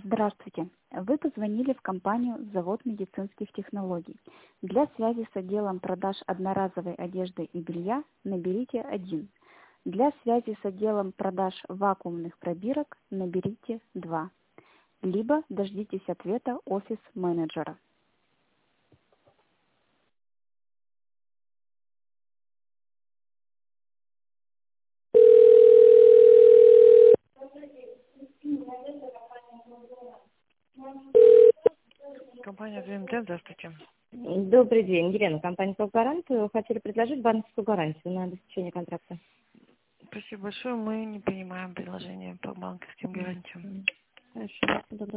Здравствуйте. Вы позвонили в компанию «Завод медицинских технологий». Для связи с отделом продаж одноразовой одежды и белья наберите 1. Для связи с отделом продаж вакуумных пробирок наберите 2. Либо дождитесь ответа офис-менеджера. Компания ВМТ, здравствуйте. Добрый день, Елена, компания «Толгарант». Хотели предложить банковскую гарантию на обеспечение контракта. Спасибо большое. Мы не принимаем предложения по банковским гарантиям. Хорошо, доброго